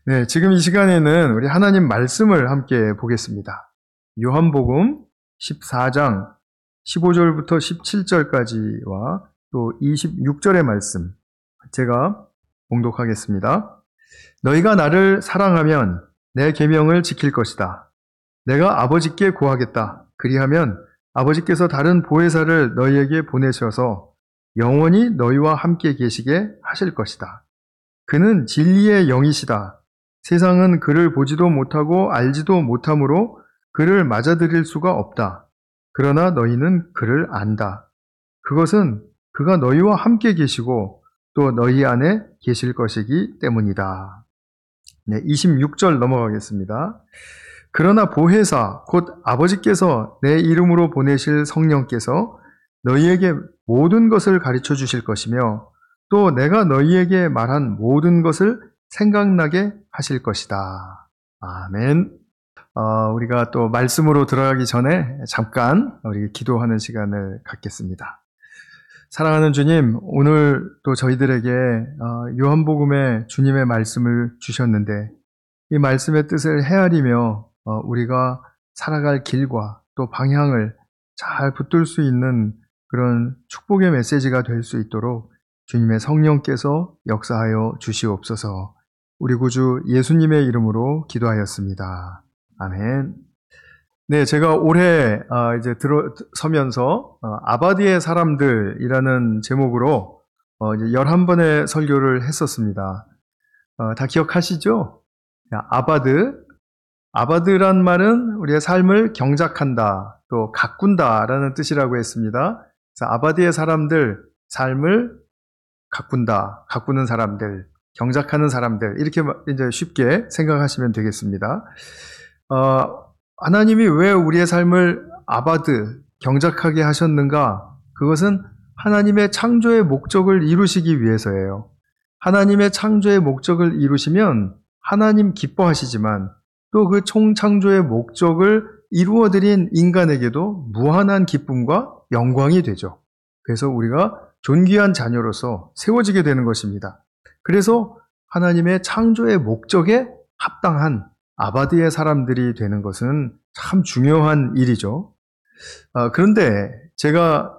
네, 지금 이 시간에는 우리 하나님 말씀을 함께 보겠습니다. 요한복음 14장 15절부터 17절까지와 또 26절의 말씀 제가 봉독하겠습니다. 너희가 나를 사랑하면 내 계명을 지킬 것이다. 내가 아버지께 구하겠다. 그리하면 아버지께서 다른 보혜사를 너희에게 보내셔서 영원히 너희와 함께 계시게 하실 것이다. 그는 진리의 영이시다. 세상은 그를 보지도 못하고 알지도 못하므로 그를 맞아들일 수가 없다. 그러나 너희는 그를 안다. 그것은 그가 너희와 함께 계시고 또 너희 안에 계실 것이기 때문이다. 네, 26절 넘어가겠습니다. 그러나 보혜사 곧 아버지께서 내 이름으로 보내실 성령께서 너희에게 모든 것을 가르쳐 주실 것이며 또 내가 너희에게 말한 모든 것을 생각나게 하실 것이다. 아멘. 우리가 또 말씀으로 들어가기 전에 잠깐 우리 기도하는 시간을 갖겠습니다. 사랑하는 주님, 오늘 또 저희들에게 요한복음의 주님의 말씀을 주셨는데 이 말씀의 뜻을 헤아리며 우리가 살아갈 길과 또 방향을 잘 붙들 수 있는 그런 축복의 메시지가 될 수 있도록 주님의 성령께서 역사하여 주시옵소서. 우리 구주 예수님의 이름으로 기도하였습니다. 아멘. 네, 제가 올해 이제 들어서면서 아바디의 사람들이라는 제목으로 이제 11번의 설교를 했었습니다. 다 기억하시죠? 아바드란 말은 우리의 삶을 경작한다, 또 가꾼다라는 뜻이라고 했습니다. 그래서 아바디의 사람들, 삶을 가꾼다, 가꾸는 사람들, 경작하는 사람들, 이렇게 이제 쉽게 생각하시면 되겠습니다. 하나님이 왜 우리의 삶을 아바드, 경작하게 하셨는가? 그것은 하나님의 창조의 목적을 이루시기 위해서예요. 하나님의 창조의 목적을 이루시면 하나님 기뻐하시지만 또 그 총창조의 목적을 이루어드린 인간에게도 무한한 기쁨과 영광이 되죠. 그래서 우리가 존귀한 자녀로서 세워지게 되는 것입니다. 그래서 하나님의 창조의 목적에 합당한 아바드의 사람들이 되는 것은 참 중요한 일이죠. 그런데 제가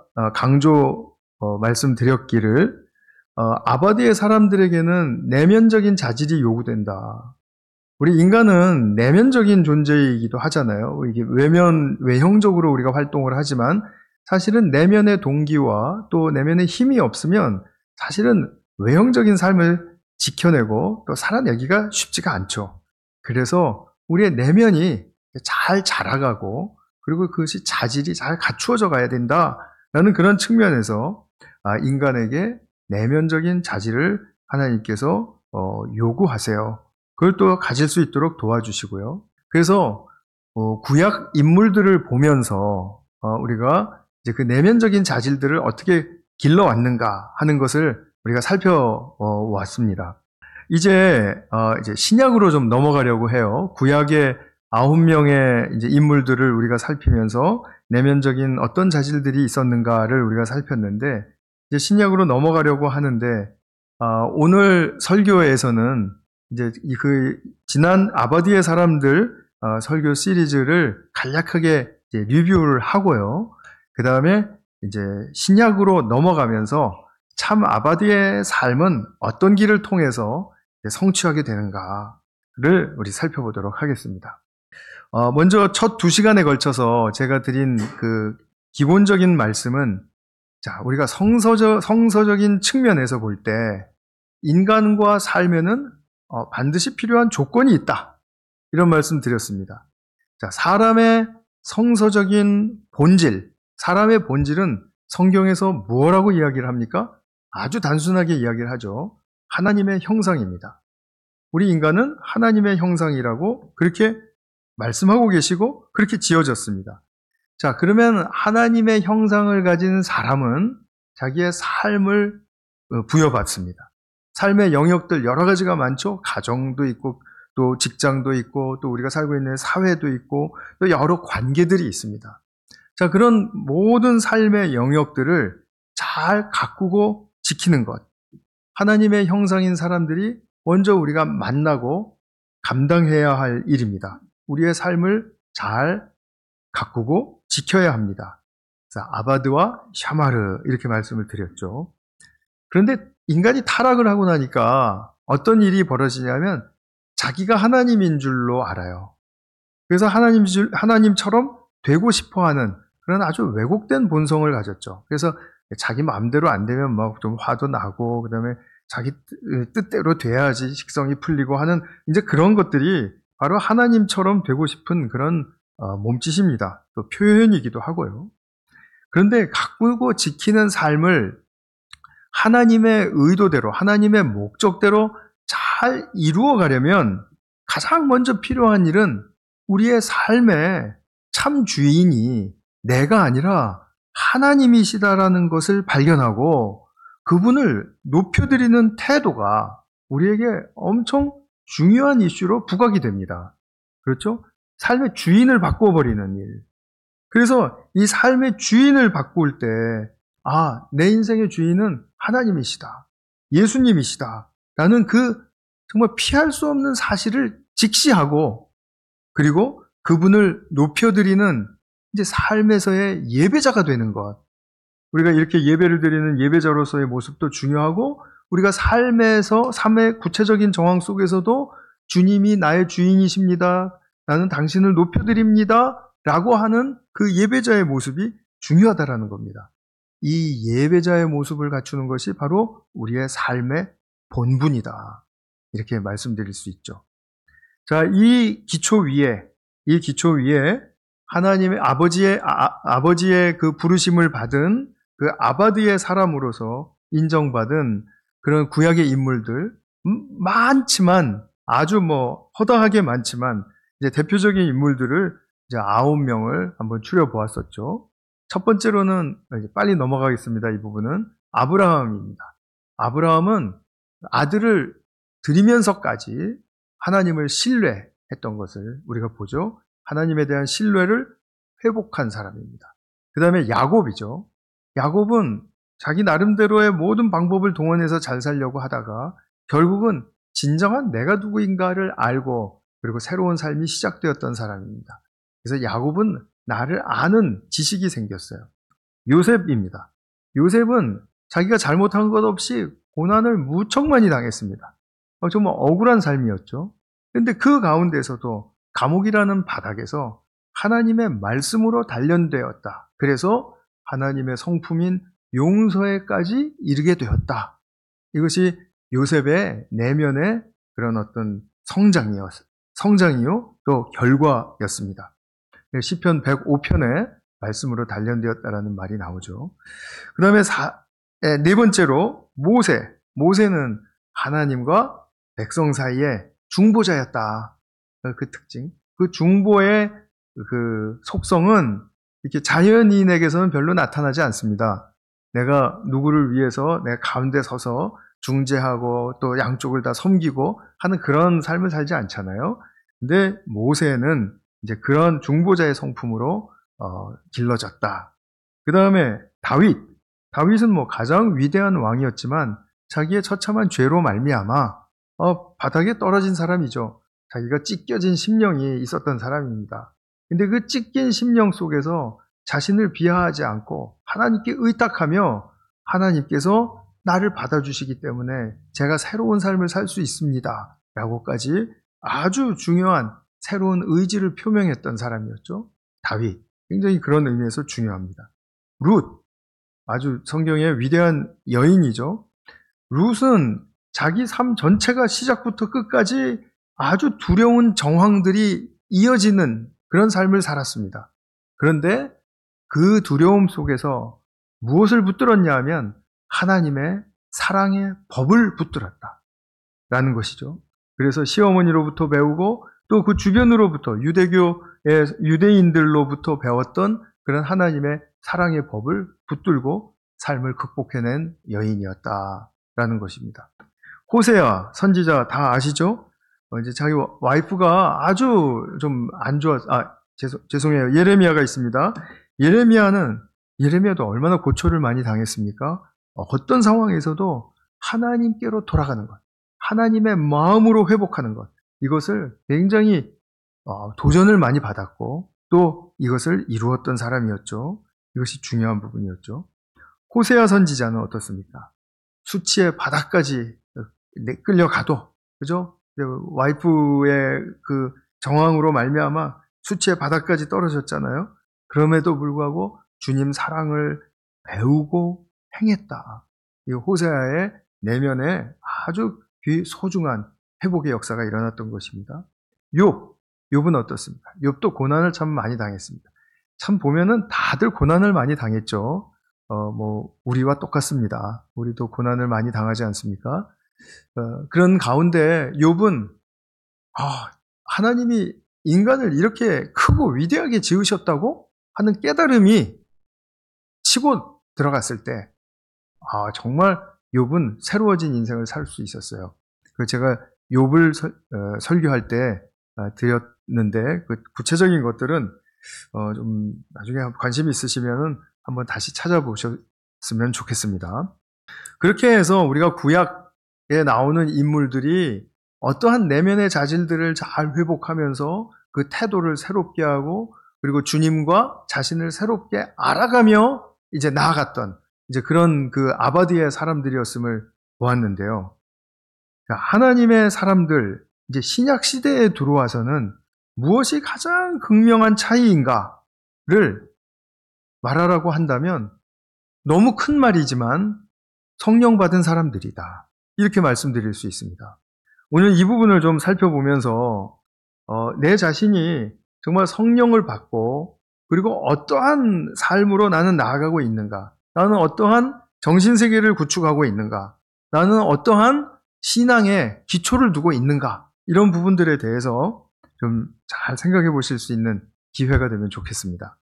말씀드렸기를 아바드의 사람들에게는 내면적인 자질이 요구된다. 우리 인간은 내면적인 존재이기도 하잖아요. 이게 외형적으로 우리가 활동을 하지만 사실은 내면의 동기와 또 내면의 힘이 없으면 사실은 외형적인 삶을 지켜내고 또 살아내기가 쉽지가 않죠. 그래서 우리의 내면이 잘 자라가고 그리고 그것이 자질이 잘 갖추어져 가야 된다라는 그런 측면에서 인간에게 내면적인 자질을 하나님께서 요구하세요. 그걸 또 가질 수 있도록 도와주시고요. 그래서 구약 인물들을 보면서 우리가 이제 그 내면적인 자질들을 어떻게 길러왔는가 하는 것을 우리가 살펴왔습니다. 이제 신약으로 좀 넘어가려고 해요. 구약의 9명의 이제 인물들을 우리가 살피면서 내면적인 어떤 자질들이 있었는가를 우리가 살폈는데 이제 신약으로 넘어가려고 하는데 오늘 설교에서는 이제 그 지난 아바디의 사람들 설교 시리즈를 간략하게 이제 리뷰를 하고요. 그 다음에 이제 신약으로 넘어가면서 참 아바디의 삶은 어떤 길을 통해서 성취하게 되는가를 우리 살펴보도록 하겠습니다. 먼저 첫 2시간에 걸쳐서 제가 드린 그 기본적인 말씀은 우리가 성서적인 측면에서 볼 때 인간과 삶에는 반드시 필요한 조건이 있다. 이런 말씀 드렸습니다. 사람의 성서적인 본질, 사람의 본질은 성경에서 뭐라고 이야기를 합니까? 아주 단순하게 이야기를 하죠. 하나님의 형상입니다. 우리 인간은 하나님의 형상이라고 그렇게 말씀하고 계시고 그렇게 지어졌습니다. 그러면 하나님의 형상을 가진 사람은 자기의 삶을 부여받습니다. 삶의 영역들 여러 가지가 많죠. 가정도 있고 또 직장도 있고 또 우리가 살고 있는 사회도 있고 또 여러 관계들이 있습니다. 그런 모든 삶의 영역들을 잘 가꾸고 지키는 것. 하나님의 형상인 사람들이 먼저 우리가 만나고 감당해야 할 일입니다. 우리의 삶을 잘 가꾸고 지켜야 합니다. 자, 아바드와 샤마르 이렇게 말씀을 드렸죠. 그런데 인간이 타락을 하고 나니까 어떤 일이 벌어지냐면 자기가 하나님인 줄로 알아요. 그래서 하나님처럼 되고 싶어 하는 그런 아주 왜곡된 본성을 가졌죠. 그래서 자기 마음대로 안 되면 막 좀 화도 나고, 그 다음에 자기 뜻대로 돼야지 식성이 풀리고 하는 이제 그런 것들이 바로 하나님처럼 되고 싶은 그런 몸짓입니다. 또 표현이기도 하고요. 그런데 가꾸고 지키는 삶을 하나님의 의도대로, 하나님의 목적대로 잘 이루어 가려면 가장 먼저 필요한 일은 우리의 삶의 참 주인이 내가 아니라 하나님이시다라는 것을 발견하고 그분을 높여드리는 태도가 우리에게 엄청 중요한 이슈로 부각이 됩니다. 그렇죠? 삶의 주인을 바꿔버리는 일. 그래서 이 삶의 주인을 바꿀 때, 내 인생의 주인은 하나님이시다. 예수님이시다. 라는 그 정말 피할 수 없는 사실을 직시하고, 그리고 그분을 높여드리는 이제 삶에서의 예배자가 되는 것. 우리가 이렇게 예배를 드리는 예배자로서의 모습도 중요하고, 우리가 삶의 구체적인 정황 속에서도 주님이 나의 주인이십니다. 나는 당신을 높여드립니다. 라고 하는 그 예배자의 모습이 중요하다라는 겁니다. 이 예배자의 모습을 갖추는 것이 바로 우리의 삶의 본분이다. 이렇게 말씀드릴 수 있죠. 자, 이 기초 위에 하나님의 아버지의 그 부르심을 받은 그 아바드의 사람으로서 인정받은 그런 구약의 인물들 많지만 아주 허다하게 많지만 이제 대표적인 인물들을 이제 9명을 한번 추려 보았었죠. 첫 번째로는 빨리 넘어가겠습니다. 이 부분은 아브라함입니다. 아브라함은 아들을 드리면서까지 하나님을 신뢰했던 것을 우리가 보죠. 하나님에 대한 신뢰를 회복한 사람입니다. 그 다음에 야곱이죠. 야곱은 자기 나름대로의 모든 방법을 동원해서 잘 살려고 하다가 결국은 진정한 내가 누구인가를 알고 그리고 새로운 삶이 시작되었던 사람입니다. 그래서 야곱은 나를 아는 지식이 생겼어요. 요셉입니다. 요셉은 자기가 잘못한 것 없이 고난을 무척 많이 당했습니다. 정말 억울한 삶이었죠. 그런데 그 가운데서도 감옥이라는 바닥에서 하나님의 말씀으로 단련되었다. 그래서 하나님의 성품인 용서에까지 이르게 되었다. 이것이 요셉의 내면의 그런 어떤 성장이요, 또 결과였습니다. 시편 105편의 말씀으로 단련되었다라는 말이 나오죠. 그 다음에 네 번째로 모세는 하나님과 백성 사이에 중보자였다. 그 특징. 그 중보의 그 속성은 이렇게 자연인에게서는 별로 나타나지 않습니다. 내가 누구를 위해서 내가 가운데 서서 중재하고 또 양쪽을 다 섬기고 하는 그런 삶을 살지 않잖아요. 근데 모세는 이제 그런 중보자의 성품으로 길러졌다. 그 다음에 다윗은 가장 위대한 왕이었지만 자기의 처참한 죄로 말미암아 바닥에 떨어진 사람이죠. 자기가 찢겨진 심령이 있었던 사람입니다. 근데 그 찢긴 심령 속에서 자신을 비하하지 않고 하나님께 의탁하며 하나님께서 나를 받아주시기 때문에 제가 새로운 삶을 살 수 있습니다. 라고까지 아주 중요한 새로운 의지를 표명했던 사람이었죠. 다윗. 굉장히 그런 의미에서 중요합니다. 룻. 아주 성경의 위대한 여인이죠. 룻은 자기 삶 전체가 시작부터 끝까지 아주 두려운 정황들이 이어지는 그런 삶을 살았습니다. 그런데 그 두려움 속에서 무엇을 붙들었냐 하면 하나님의 사랑의 법을 붙들었다. 라는 것이죠. 그래서 시어머니로부터 배우고 또 그 주변으로부터 유대인들로부터 배웠던 그런 하나님의 사랑의 법을 붙들고 삶을 극복해낸 여인이었다라는 것입니다. 호세아 선지자 다 아시죠? 이제 자기 와이프가 아주 좀 안 죄송해요. 예레미야가 있습니다. 예레미야도 얼마나 고초를 많이 당했습니까? 어떤 상황에서도 하나님께로 돌아가는 것, 하나님의 마음으로 회복하는 것, 이것을 굉장히 도전을 많이 받았고 또 이것을 이루었던 사람이었죠. 이것이 중요한 부분이었죠. 호세아 선지자는 어떻습니까? 수치의 바닥까지 끌려가도, 그죠? 와이프의 그 정황으로 말미암아 수치의 바닥까지 떨어졌잖아요. 그럼에도 불구하고 주님 사랑을 배우고 행했다. 이 호세아의 내면에 아주 소중한 회복의 역사가 일어났던 것입니다. 욥은 어떻습니까? 욥도 고난을 참 많이 당했습니다. 참 보면은 다들 고난을 많이 당했죠. 우리와 똑같습니다. 우리도 고난을 많이 당하지 않습니까? 그런 가운데 욥은 하나님이 인간을 이렇게 크고 위대하게 지으셨다고 하는 깨달음이 치고 들어갔을 때 정말 욥은 새로워진 인생을 살 수 있었어요. 제가 욥을 설교할 때 드렸는데 그 구체적인 것들은 좀 나중에 관심 있으시면은 한번 다시 찾아보셨으면 좋겠습니다. 그렇게 해서 우리가 구약에 나오는 인물들이 어떠한 내면의 자질들을 잘 회복하면서 그 태도를 새롭게 하고 그리고 주님과 자신을 새롭게 알아가며 이제 나아갔던 이제 그런 그 아바디의 사람들이었음을 보았는데요. 하나님의 사람들, 이제 신약 시대에 들어와서는 무엇이 가장 극명한 차이인가를 말하라고 한다면 너무 큰 말이지만 성령 받은 사람들이다. 이렇게 말씀드릴 수 있습니다. 오늘 이 부분을 좀 살펴보면서 내 자신이 정말 성령을 받고 그리고 어떠한 삶으로 나는 나아가고 있는가? 나는 어떠한 정신세계를 구축하고 있는가? 나는 어떠한 신앙의 기초를 두고 있는가? 이런 부분들에 대해서 좀 잘 생각해 보실 수 있는 기회가 되면 좋겠습니다.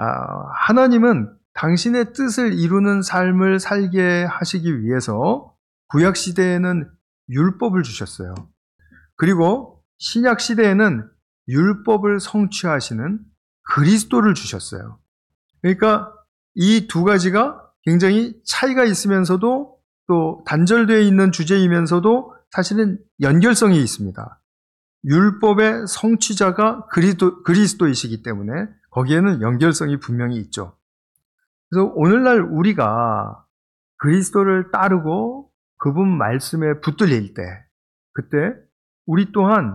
하나님은 당신의 뜻을 이루는 삶을 살게 하시기 위해서 구약 시대에는 율법을 주셨어요. 그리고 신약 시대에는 율법을 성취하시는 그리스도를 주셨어요. 그러니까 이 두 가지가 굉장히 차이가 있으면서도 또 단절되어 있는 주제이면서도 사실은 연결성이 있습니다. 율법의 성취자가 그리스도이시기 때문에 거기에는 연결성이 분명히 있죠. 그래서 오늘날 우리가 그리스도를 따르고 그분 말씀에 붙들릴 때 그때 우리 또한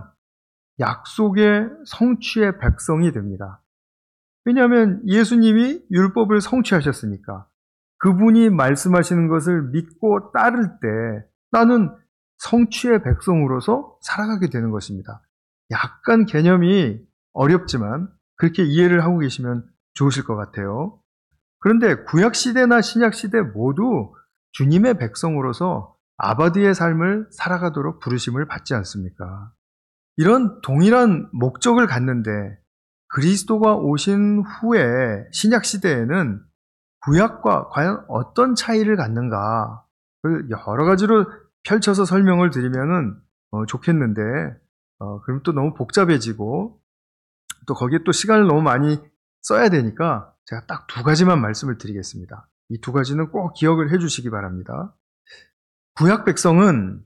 약속의 성취의 백성이 됩니다. 왜냐하면 예수님이 율법을 성취하셨으니까 그분이 말씀하시는 것을 믿고 따를 때 나는 성취의 백성으로서 살아가게 되는 것입니다. 약간 개념이 어렵지만 그렇게 이해를 하고 계시면 좋으실 것 같아요. 그런데 구약시대나 신약시대 모두 주님의 백성으로서 아바디의 삶을 살아가도록 부르심을 받지 않습니까? 이런 동일한 목적을 갖는데 그리스도가 오신 후에 신약시대에는 구약과 과연 어떤 차이를 갖는가 여러 가지로 펼쳐서 설명을 드리면은 좋겠는데 그럼 또 너무 복잡해지고 또 거기에 또 시간을 너무 많이 써야 되니까 제가 딱 두 가지만 말씀을 드리겠습니다. 이 두 가지는 꼭 기억을 해 주시기 바랍니다. 구약 백성은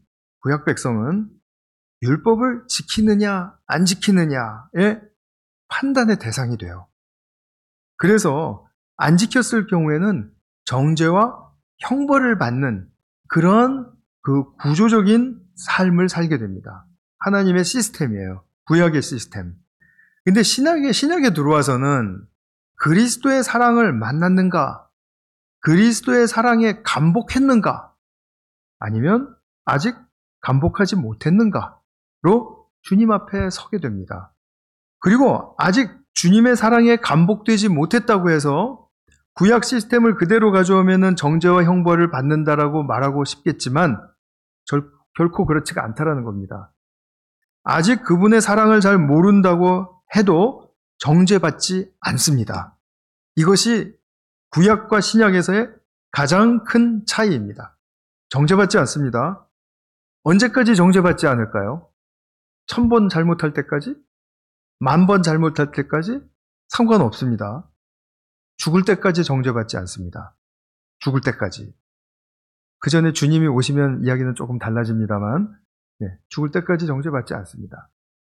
율법을 지키느냐 안 지키느냐의 판단의 대상이 돼요. 그래서 안 지켰을 경우에는 정죄와 형벌을 받는 그런 그 구조적인 삶을 살게 됩니다. 하나님의 시스템이에요. 구약의 시스템. 근데 신약에 들어와서는 그리스도의 사랑을 만났는가? 그리스도의 사랑에 감복했는가? 아니면 아직 감복하지 못했는가로 주님 앞에 서게 됩니다. 그리고 아직 주님의 사랑에 감복되지 못했다고 해서 구약 시스템을 그대로 가져오면 정죄와 형벌을 받는다라고 말하고 싶겠지만 결코 그렇지가 않다라는 겁니다. 아직 그분의 사랑을 잘 모른다고 해도 정죄받지 않습니다. 이것이 구약과 신약에서의 가장 큰 차이입니다. 정죄받지 않습니다. 언제까지 정죄받지 않을까요? 1000번 잘못할 때까지? 10,000번 잘못할 때까지? 상관없습니다. 죽을 때까지 정죄받지 않습니다. 죽을 때까지. 그 전에 주님이 오시면 이야기는 조금 달라집니다만 죽을 때까지 정죄받지 않습니다.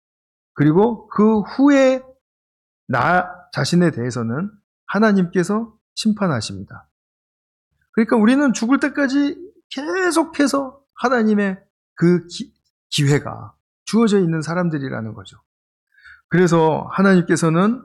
그리고 그 후에 나 자신에 대해서는 하나님께서 심판하십니다. 그러니까 우리는 죽을 때까지 계속해서 하나님의 그 기회가 주어져 있는 사람들이라는 거죠. 그래서 하나님께서는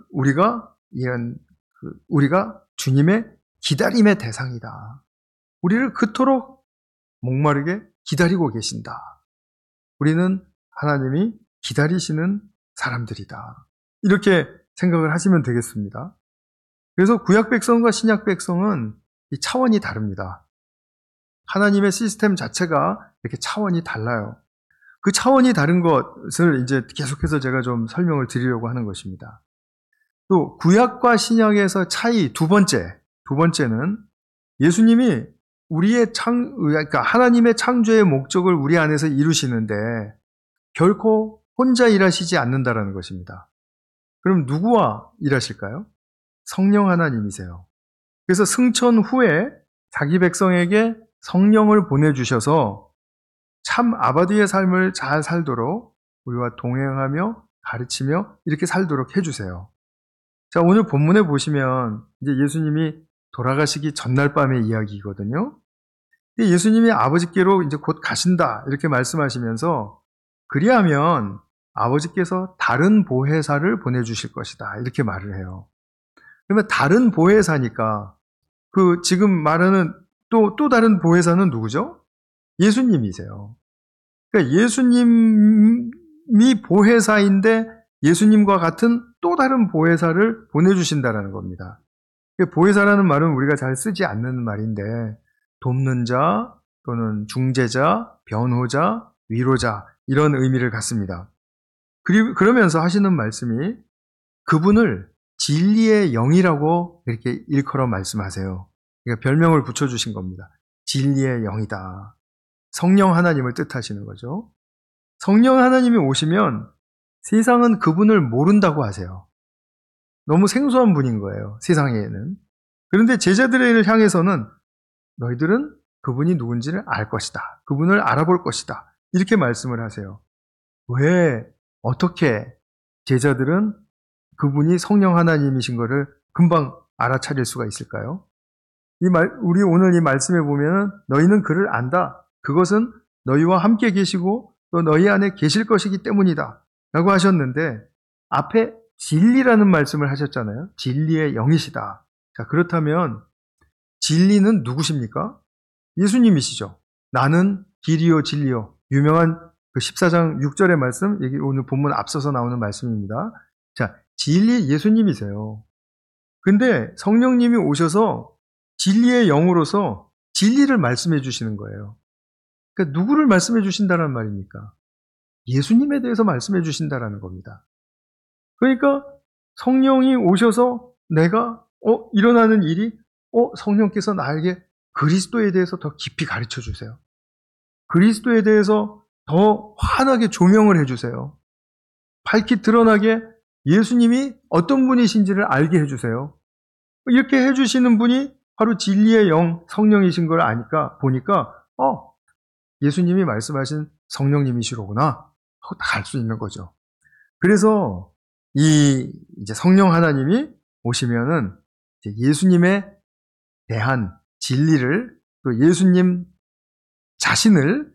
우리가 주님의 기다림의 대상이다. 우리를 그토록 목마르게 기다리고 계신다. 우리는 하나님이 기다리시는 사람들이다. 이렇게 생각을 하시면 되겠습니다. 그래서 구약 백성과 신약 백성은 이 차원이 다릅니다. 하나님의 시스템 자체가 이렇게 차원이 달라요. 그 차원이 다른 것을 이제 계속해서 제가 좀 설명을 드리려고 하는 것입니다. 또 구약과 신약에서 차이 두 번째는 예수님이 그러니까 하나님의 창조의 목적을 우리 안에서 이루시는데 결코 혼자 일하시지 않는다라는 것입니다. 그럼 누구와 일하실까요? 성령 하나님이세요. 그래서 승천 후에 자기 백성에게 성령을 보내주셔서 참 아바디의 삶을 잘 살도록 우리와 동행하며 가르치며 이렇게 살도록 해주세요. 자, 오늘 본문에 보시면 이제 예수님이 돌아가시기 전날 밤의 이야기거든요. 예수님이 아버지께로 이제 곧 가신다 이렇게 말씀하시면서 그리하면 아버지께서 다른 보혜사를 보내주실 것이다 이렇게 말을 해요. 그러면 다른 보혜사니까 그 지금 말하는 또 다른 보혜사는 누구죠? 예수님이세요. 그러니까 예수님이 보혜사인데 예수님과 같은 또 다른 보혜사를 보내주신다라는 겁니다. 보혜사라는 말은 우리가 잘 쓰지 않는 말인데 돕는 자 또는 중재자, 변호자, 위로자 이런 의미를 갖습니다. 그러면서 하시는 말씀이 그분을 진리의 영이라고 이렇게 일컬어 말씀하세요. 그러니까 별명을 붙여주신 겁니다. 진리의 영이다. 성령 하나님을 뜻하시는 거죠. 성령 하나님이 오시면 세상은 그분을 모른다고 하세요. 너무 생소한 분인 거예요. 세상에는. 그런데 제자들을 향해서는 너희들은 그분이 누군지를 알 것이다. 그분을 알아볼 것이다. 이렇게 말씀을 하세요. 왜 어떻게 제자들은 그분이 성령 하나님이신 것을 금방 알아차릴 수가 있을까요? 우리 오늘 이 말씀에 보면 너희는 그를 안다. 그것은 너희와 함께 계시고 또 너희 안에 계실 것이기 때문이다. 라고 하셨는데 앞에 진리라는 말씀을 하셨잖아요. 진리의 영이시다. 자, 그렇다면 진리는 누구십니까? 예수님이시죠. 나는 길이요 진리요. 유명한 그 14장 6절의 말씀, 여기 오늘 본문 앞서서 나오는 말씀입니다. 자, 진리 예수님이세요. 근데 성령님이 오셔서 진리의 영으로서 진리를 말씀해 주시는 거예요. 그러니까 누구를 말씀해 주신다는 말입니까? 예수님에 대해서 말씀해 주신다는 겁니다. 그러니까 성령이 오셔서 내가 일어나는 일이 성령께서 나에게 그리스도에 대해서 더 깊이 가르쳐 주세요. 그리스도에 대해서 더 환하게 조명을 해주세요. 밝히 드러나게 예수님이 어떤 분이신지를 알게 해주세요. 이렇게 해주시는 분이 바로 진리의 영, 성령이신 걸 보니까 예수님이 말씀하신 성령님이시로구나 하고 다 알 수 있는 거죠. 그래서 이제 성령 하나님이 오시면은 예수님에 대한 진리를 또 예수님 자신을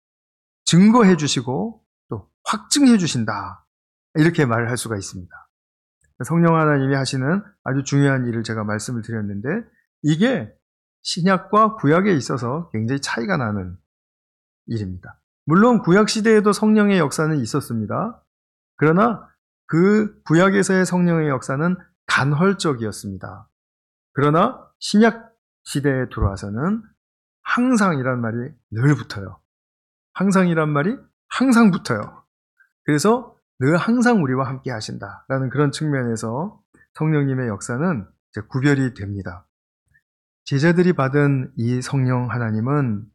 증거해 주시고 또 확증해 주신다. 이렇게 말을 할 수가 있습니다. 성령 하나님이 하시는 아주 중요한 일을 제가 말씀을 드렸는데 이게 신약과 구약에 있어서 굉장히 차이가 나는 일입니다. 물론 구약 시대에도 성령의 역사는 있었습니다. 그러나 그 구약에서의 성령의 역사는 간헐적이었습니다. 그러나 신약 시대에 들어와서는 항상이란 말이 늘 붙어요. 항상이란 말이 항상 붙어요. 그래서 늘 항상 우리와 함께 하신다라는 그런 측면에서 성령님의 역사는 이제 구별이 됩니다. 제자들이 받은 이 성령 하나님은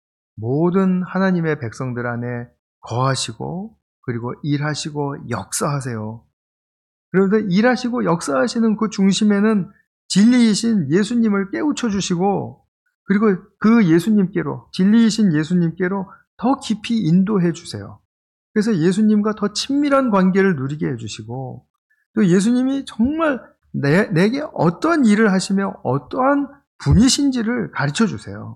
모든 하나님의 백성들 안에 거하시고 그리고 일하시고 역사하세요. 그런데 일하시고 역사하시는 그 중심에는 진리이신 예수님을 깨우쳐 주시고 그리고 그 예수님께로 진리이신 예수님께로 더 깊이 인도해 주세요. 그래서 예수님과 더 친밀한 관계를 누리게 해주시고, 또 예수님이 정말 내게 어떠한 일을 하시며 어떠한 분이신지를 가르쳐 주세요.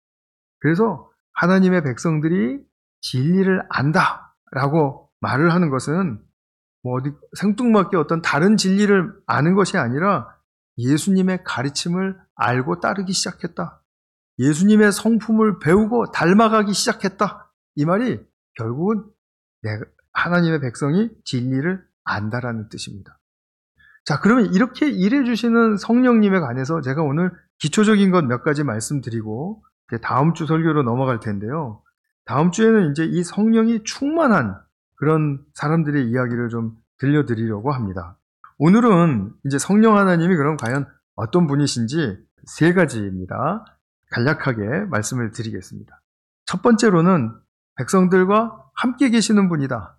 그래서 하나님의 백성들이 진리를 안다라고 말을 하는 것은 어디 생뚱맞게 어떤 다른 진리를 아는 것이 아니라 예수님의 가르침을 알고 따르기 시작했다. 예수님의 성품을 배우고 닮아가기 시작했다. 이 말이 결국은 하나님의 백성이 진리를 안다라는 뜻입니다. 자, 그러면 이렇게 일해 주시는 성령님에 관해서 제가 오늘 기초적인 것 몇 가지 말씀드리고 다음 주 설교로 넘어갈 텐데요. 다음 주에는 이제 이 성령이 충만한 그런 사람들의 이야기를 좀 들려드리려고 합니다. 오늘은 이제 성령 하나님이 그럼 과연 어떤 분이신지 세 가지입니다. 간략하게 말씀을 드리겠습니다. 첫 번째로는 백성들과 함께 계시는 분이다.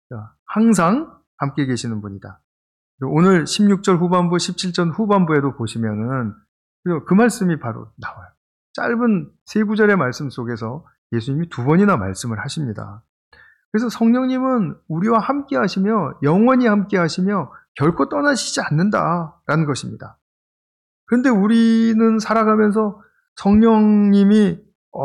항상 함께 계시는 분이다. 오늘 16절 후반부, 17절 후반부에도 보시면은 그 말씀이 바로 나와요. 짧은 세 구절의 말씀 속에서 예수님이 두 번이나 말씀을 하십니다. 그래서 성령님은 우리와 함께 하시며 영원히 함께 하시며 결코 떠나시지 않는다라는 것입니다. 그런데 우리는 살아가면서 성령님이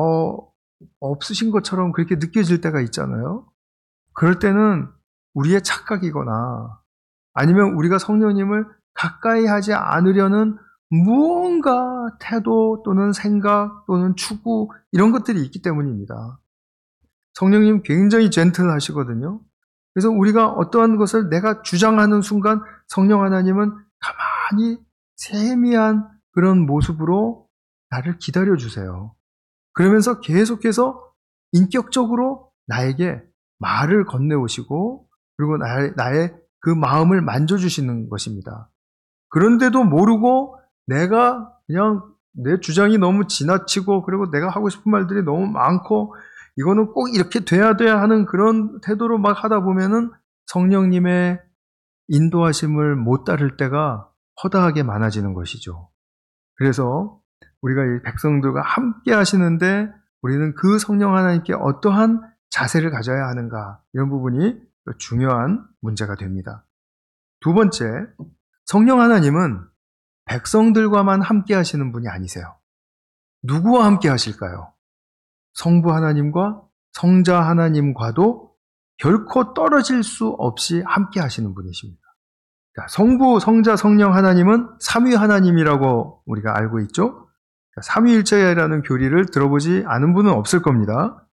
없으신 것처럼 그렇게 느껴질 때가 있잖아요. 그럴 때는 우리의 착각이거나 아니면 우리가 성령님을 가까이 하지 않으려는 무언가 태도 또는 생각 또는 추구 이런 것들이 있기 때문입니다. 성령님 굉장히 젠틀하시거든요. 그래서 우리가 어떠한 것을 내가 주장하는 순간 성령 하나님은 가만히 세미한 그런 모습으로 나를 기다려주세요. 그러면서 계속해서 인격적으로 나에게 말을 건네오시고 그리고 나의 그 마음을 만져주시는 것입니다. 그런데도 모르고 내가 그냥 내 주장이 너무 지나치고 그리고 내가 하고 싶은 말들이 너무 많고 이거는 꼭 이렇게 돼야 하는 그런 태도로 막 하다 보면은 성령님의 인도하심을 못 따를 때가 허다하게 많아지는 것이죠. 그래서 우리가 이 백성들과 함께 하시는데 우리는 그 성령 하나님께 어떠한 자세를 가져야 하는가 이런 부분이 중요한 문제가 됩니다. 두 번째, 성령 하나님은 백성들과만 함께 하시는 분이 아니세요. 누구와 함께 하실까요? 성부 하나님과 성자 하나님과도 결코 떨어질 수 없이 함께 하시는 분이십니다. 성부, 성자, 성령 하나님은 삼위 하나님이라고 우리가 알고 있죠. 삼위일체라는 교리를 들어보지 않은 분은 없을 겁니다.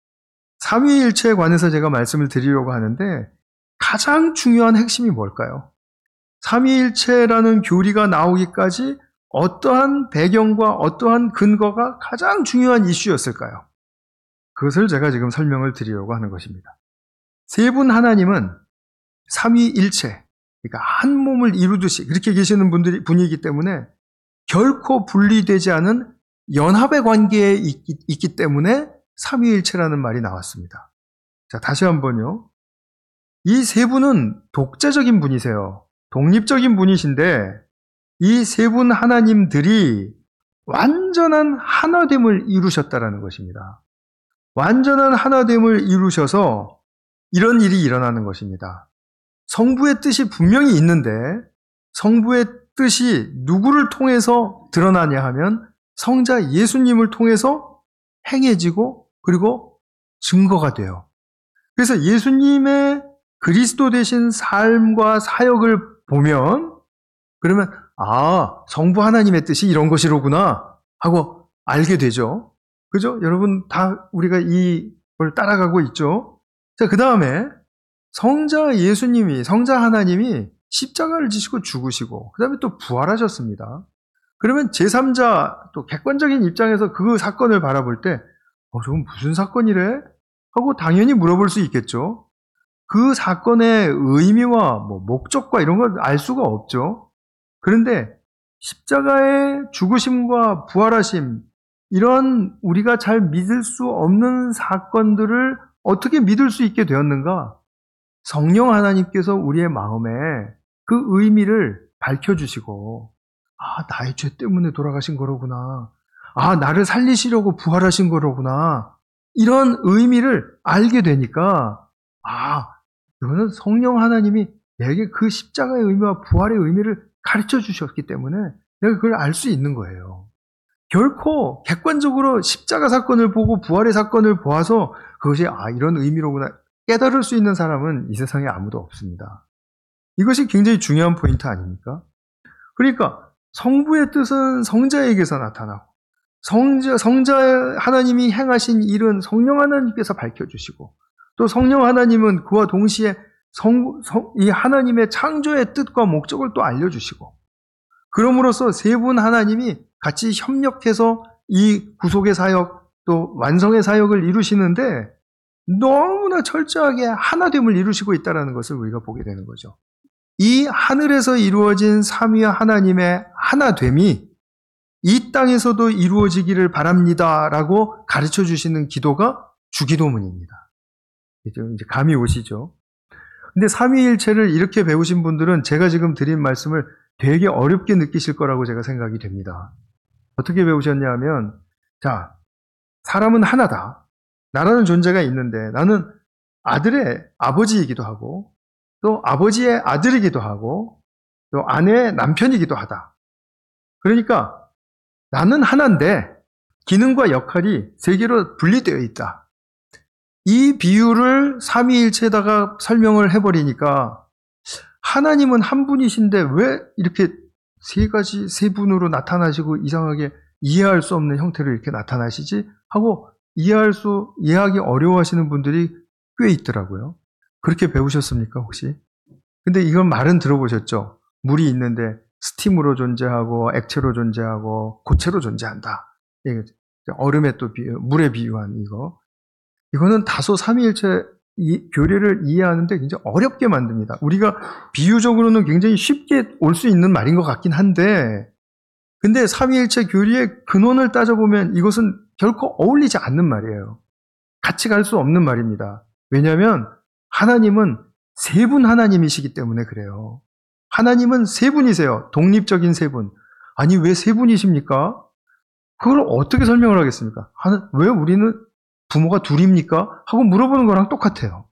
삼위일체에 관해서 제가 말씀을 드리려고 하는데 가장 중요한 핵심이 뭘까요? 삼위일체라는 교리가 나오기까지 어떠한 배경과 어떠한 근거가 가장 중요한 이슈였을까요? 그것을 제가 지금 설명을 드리려고 하는 것입니다. 세 분 하나님은 삼위일체, 그러니까 한 몸을 이루듯이 그렇게 계시는 분이기 때문에 결코 분리되지 않은 연합의 관계에 있기 때문에 삼위일체라는 말이 나왔습니다. 자, 다시 한번요. 이 세 분은 독자적인 분이세요. 독립적인 분이신데 이 세 분 하나님들이 완전한 하나됨을 이루셨다라는 것입니다. 완전한 하나됨을 이루셔서 이런 일이 일어나는 것입니다. 성부의 뜻이 분명히 있는데 성부의 뜻이 누구를 통해서 드러나냐 하면 성자 예수님을 통해서 행해지고 그리고 증거가 돼요. 그래서 예수님의 그리스도 되신 삶과 사역을 보면 그러면 성부 하나님의 뜻이 이런 것이로구나 하고 알게 되죠. 그죠? 여러분 다 우리가 이걸 따라가고 있죠. 자, 그 다음에 성자 예수님이, 성자 하나님이 십자가를 지시고 죽으시고 그 다음에 또 부활하셨습니다. 그러면 제3자 또 객관적인 입장에서 그 사건을 바라볼 때 저건 무슨 사건이래? 하고 당연히 물어볼 수 있겠죠. 그 사건의 의미와 목적과 이런 걸 알 수가 없죠. 그런데 십자가의 죽으심과 부활하심 이런 우리가 잘 믿을 수 없는 사건들을 어떻게 믿을 수 있게 되었는가? 성령 하나님께서 우리의 마음에 그 의미를 밝혀주시고 나의 죄 때문에 돌아가신 거로구나. 나를 살리시려고 부활하신 거로구나. 이런 의미를 알게 되니까 이거는 성령 하나님이 내게 그 십자가의 의미와 부활의 의미를 가르쳐 주셨기 때문에 내가 그걸 알 수 있는 거예요. 결코 객관적으로 십자가 사건을 보고 부활의 사건을 보아서 그것이 이런 의미로구나 깨달을 수 있는 사람은 이 세상에 아무도 없습니다. 이것이 굉장히 중요한 포인트 아닙니까? 그러니까 성부의 뜻은 성자에게서 나타나고 성자 하나님이 행하신 일은 성령 하나님께서 밝혀주시고 또 성령 하나님은 그와 동시에 이 하나님의 창조의 뜻과 목적을 또 알려주시고 그럼으로써 세 분 하나님이 같이 협력해서 이 구속의 사역 또 완성의 사역을 이루시는데 너무나 철저하게 하나됨을 이루시고 있다는 것을 우리가 보게 되는 거죠. 이 하늘에서 이루어진 삼위 하나님의 하나됨이 이 땅에서도 이루어지기를 바랍니다라고 가르쳐 주시는 기도가 주기도문입니다. 이제 감이 오시죠? 근데 삼위일체를 이렇게 배우신 분들은 제가 지금 드린 말씀을 되게 어렵게 느끼실 거라고 제가 생각이 됩니다. 어떻게 배우셨냐 하면, 자, 사람은 하나다. 나라는 존재가 있는데 나는 아들의 아버지이기도 하고 또 아버지의 아들이기도 하고 또 아내의 남편이기도 하다. 그러니까 나는 하나인데 기능과 역할이 세 개로 분리되어 있다. 이 비유를 삼위일체에다가 설명을 해버리니까 하나님은 한 분이신데 왜 이렇게 세 분으로 나타나시고 이상하게 이해할 수 없는 형태로 이렇게 나타나시지? 하고 이해하기 어려워하시는 분들이 꽤 있더라고요. 그렇게 배우셨습니까, 혹시? 근데 이건 말은 들어보셨죠? 물이 있는데 스팀으로 존재하고 액체로 존재하고 고체로 존재한다. 얼음에 또 물에 비유한 이거는 다소 삼위일체 교리를 이해하는데 굉장히 어렵게 만듭니다. 우리가 비유적으로는 굉장히 쉽게 올 수 있는 말인 것 같긴 한데 근데 삼위일체 교리의 근원을 따져보면 이것은 결코 어울리지 않는 말이에요. 같이 갈 수 없는 말입니다. 왜냐하면 하나님은 세 분 하나님이시기 때문에 그래요. 하나님은 세 분이세요. 독립적인 세 분. 아니 왜 세 분이십니까? 그걸 어떻게 설명을 하겠습니까? 왜 우리는 부모가 둘입니까? 하고 물어보는 거랑 똑같아요.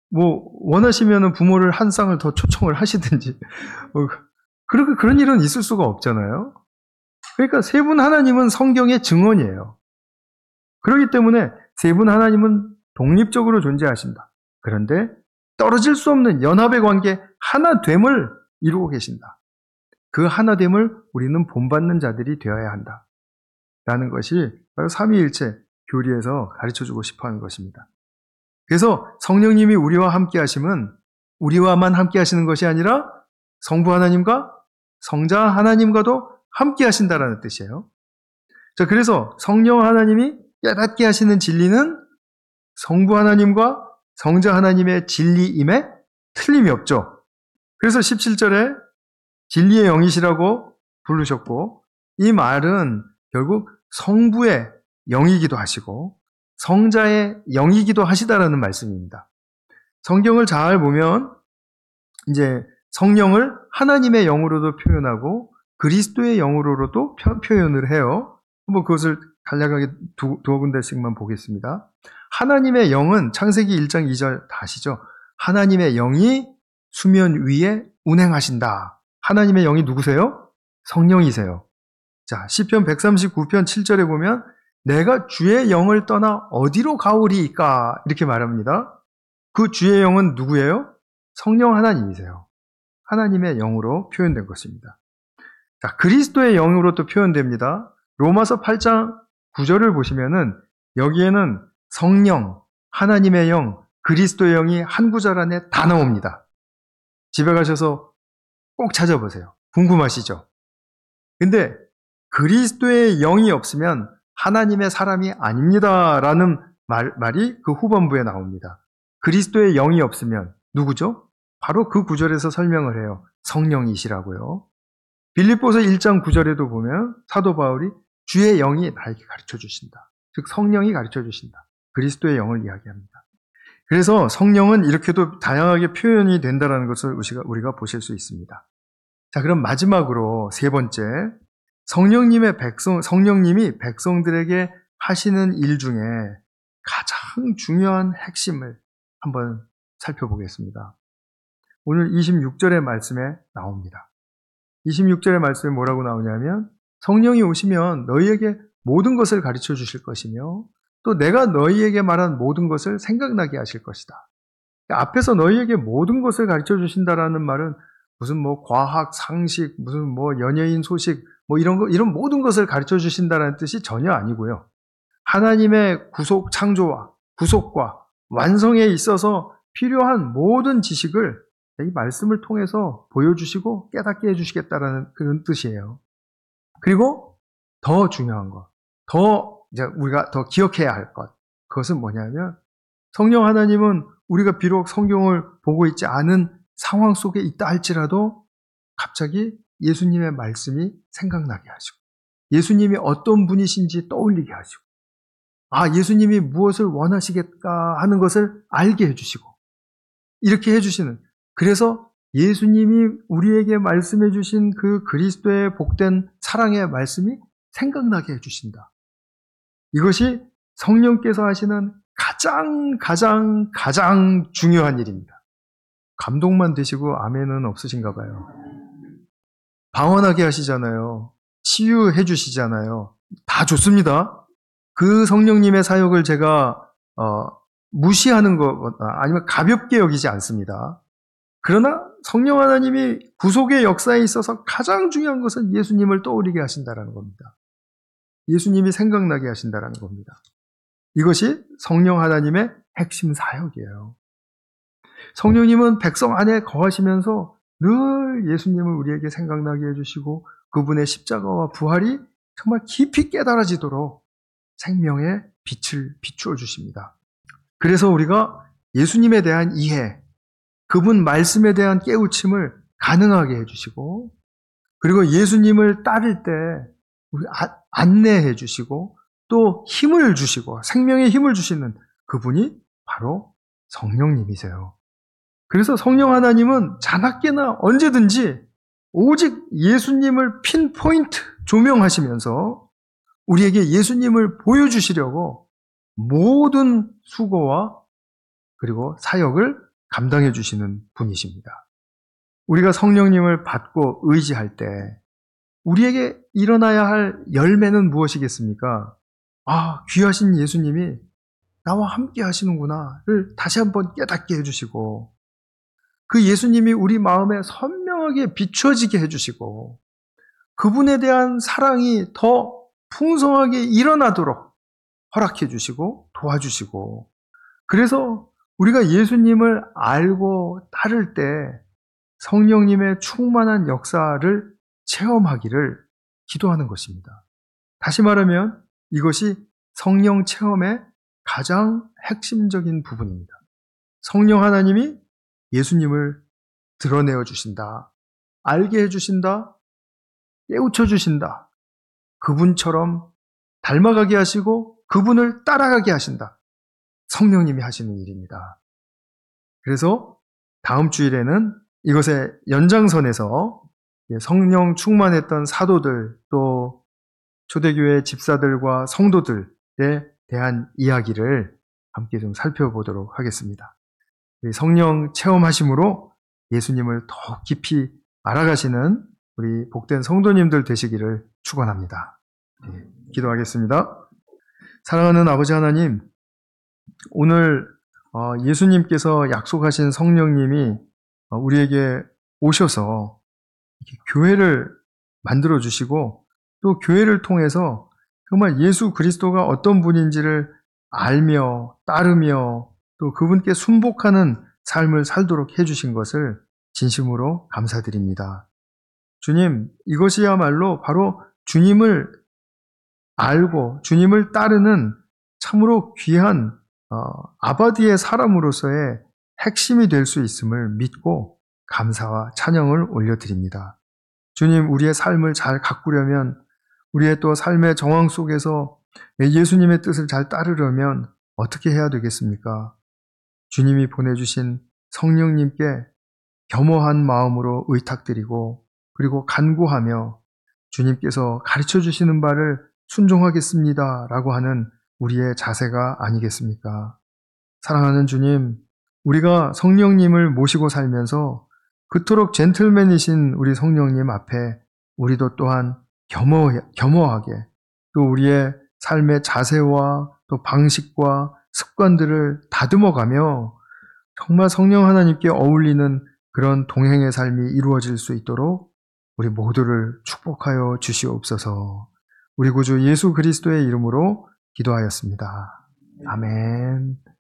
원하시면 부모를 한 쌍을 더 초청을 하시든지. 그런 일은 있을 수가 없잖아요. 그러니까 세 분 하나님은 성경의 증언이에요. 그렇기 때문에 세 분 하나님은 독립적으로 존재하신다. 그런데 떨어질 수 없는 연합의 관계, 하나됨을 이루고 계신다. 그 하나됨을 우리는 본받는 자들이 되어야 한다. 라는 것이 바로 삼위일체 교리에서 가르쳐주고 싶어하는 것입니다. 그래서 성령님이 우리와 함께 하심은 우리와만 함께 하시는 것이 아니라 성부 하나님과 성자 하나님과도 함께 하신다라는 뜻이에요. 자, 그래서 성령 하나님이 깨닫게 하시는 진리는 성부 하나님과 성자 하나님의 진리임에 틀림이 없죠. 그래서 17절에 진리의 영이시라고 부르셨고 이 말은 결국 성부의 영이기도 하시고 성자의 영이기도 하시다라는 말씀입니다. 성경을 잘 보면 이제 성령을 하나님의 영으로도 표현하고 그리스도의 영으로도 표현을 해요. 한번 그것을 간략하게 두어 군데씩만 보겠습니다. 하나님의 영은 창세기 1장 2절 다 아시죠? 하나님의 영이 수면 위에 운행하신다. 하나님의 영이 누구세요? 성령이세요. 자, 시편 139편 7절에 보면 내가 주의 영을 떠나 어디로 가오리이까? 이렇게 말합니다. 그 주의 영은 누구예요? 성령 하나님이세요. 하나님의 영으로 표현된 것입니다. 자, 그리스도의 영으로 또 표현됩니다. 로마서 8장 9절을 보시면은 여기에는 성령, 하나님의 영, 그리스도의 영이 한 구절 안에 다 나옵니다. 집에 가셔서 꼭 찾아보세요. 궁금하시죠? 근데 그리스도의 영이 없으면 하나님의 사람이 아닙니다. 라는 말이 그 후반부에 나옵니다. 그리스도의 영이 없으면 누구죠? 바로 그 구절에서 설명을 해요. 성령이시라고요. 빌립보서 1장 9절에도 보면 사도 바울이 주의 영이 나에게 가르쳐 주신다. 즉 성령이 가르쳐 주신다. 그리스도의 영을 이야기합니다. 그래서 성령은 이렇게도 다양하게 표현이 된다는 것을 우리가 보실 수 있습니다. 자, 그럼 마지막으로 세 번째, 성령님이 백성들에게 하시는 일 중에 가장 중요한 핵심을 한번 살펴보겠습니다. 오늘 26절의 말씀에 나옵니다. 26절의 말씀에 뭐라고 나오냐면 성령이 오시면 너희에게 모든 것을 가르쳐 주실 것이며 또 내가 너희에게 말한 모든 것을 생각나게 하실 것이다. 앞에서 너희에게 모든 것을 가르쳐 주신다라는 말은 무슨 과학, 상식, 무슨 연예인 소식, 이런 모든 것을 가르쳐 주신다라는 뜻이 전혀 아니고요. 하나님의 구속 창조와 구속과 완성에 있어서 필요한 모든 지식을 이 말씀을 통해서 보여주시고 깨닫게 해주시겠다라는 그런 뜻이에요. 그리고 더 중요한 것, 우리가 더 기억해야 할 것, 그것은 뭐냐면 성령 하나님은 우리가 비록 성경을 보고 있지 않은 상황 속에 있다 할지라도 갑자기 예수님의 말씀이 생각나게 하시고 예수님이 어떤 분이신지 떠올리게 하시고 예수님이 무엇을 원하시겠까 하는 것을 알게 해주시고 이렇게 해주시는, 그래서 예수님이 우리에게 말씀해 주신 그 그리스도의 복된 사랑의 말씀이 생각나게 해주신다. 이것이 성령께서 하시는 가장 중요한 일입니다. 감동만 되시고 아멘은 없으신가 봐요. 방언하게 하시잖아요. 치유해 주시잖아요. 다 좋습니다. 그 성령님의 사역을 제가 무시하는 것 아니면 가볍게 여기지 않습니다. 그러나 성령 하나님이 구속의 역사에 있어서 가장 중요한 것은 예수님을 떠올리게 하신다는 겁니다. 예수님이 생각나게 하신다는 겁니다. 이것이 성령 하나님의 핵심 사역이에요. 성령님은 백성 안에 거하시면서 늘 예수님을 우리에게 생각나게 해주시고 그분의 십자가와 부활이 정말 깊이 깨달아지도록 생명의 빛을 비추어 주십니다. 그래서 우리가 예수님에 대한 이해, 그분 말씀에 대한 깨우침을 가능하게 해주시고 그리고 예수님을 따를 때 우리 안내해 주시고 또 힘을 주시고 생명의 힘을 주시는 그분이 바로 성령님이세요. 그래서 성령 하나님은 자나깨나 언제든지 오직 예수님을 핀포인트 조명하시면서 우리에게 예수님을 보여주시려고 모든 수고와 그리고 사역을 감당해 주시는 분이십니다. 우리가 성령님을 받고 의지할 때 우리에게 일어나야 할 열매는 무엇이겠습니까? 귀하신 예수님이 나와 함께 하시는구나를 다시 한번 깨닫게 해주시고 그 예수님이 우리 마음에 선명하게 비추어지게 해주시고 그분에 대한 사랑이 더 풍성하게 일어나도록 허락해 주시고 도와주시고 그래서 우리가 예수님을 알고 따를 때 성령님의 충만한 역사를 체험하기를 기도하는 것입니다. 다시 말하면 이것이 성령 체험의 가장 핵심적인 부분입니다. 성령 하나님이 예수님을 드러내어 주신다, 알게 해주신다, 깨우쳐 주신다, 그분처럼 닮아가게 하시고 그분을 따라가게 하신다. 성령님이 하시는 일입니다. 그래서 다음 주일에는 이것의 연장선에서 성령 충만했던 사도들 또 초대교회 집사들과 성도들에 대한 이야기를 함께 좀 살펴보도록 하겠습니다. 성령 체험하심으로 예수님을 더 깊이 알아가시는 우리 복된 성도님들 되시기를 축원합니다. 기도하겠습니다. 사랑하는 아버지 하나님, 오늘 예수님께서 약속하신 성령님이 우리에게 오셔서 교회를 만들어 주시고 또 교회를 통해서 정말 예수 그리스도가 어떤 분인지를 알며 따르며 또 그분께 순복하는 삶을 살도록 해주신 것을 진심으로 감사드립니다. 주님, 이것이야말로 바로 주님을 알고 주님을 따르는 참으로 귀한 아바디의 사람으로서의 핵심이 될 수 있음을 믿고 감사와 찬양을 올려드립니다. 주님, 우리의 삶을 잘 가꾸려면 우리의 또 삶의 정황 속에서 예수님의 뜻을 잘 따르려면 어떻게 해야 되겠습니까? 주님이 보내주신 성령님께 겸허한 마음으로 의탁드리고 그리고 간구하며 주님께서 가르쳐 주시는 바를 순종하겠습니다 라고 하는 우리의 자세가 아니겠습니까? 사랑하는 주님, 우리가 성령님을 모시고 살면서 그토록 젠틀맨이신 우리 성령님 앞에 우리도 또한 겸허하게 또 우리의 삶의 자세와 또 방식과 습관들을 다듬어가며 정말 성령 하나님께 어울리는 그런 동행의 삶이 이루어질 수 있도록 우리 모두를 축복하여 주시옵소서. 우리 구주 예수 그리스도의 이름으로 기도하였습니다. 아멘.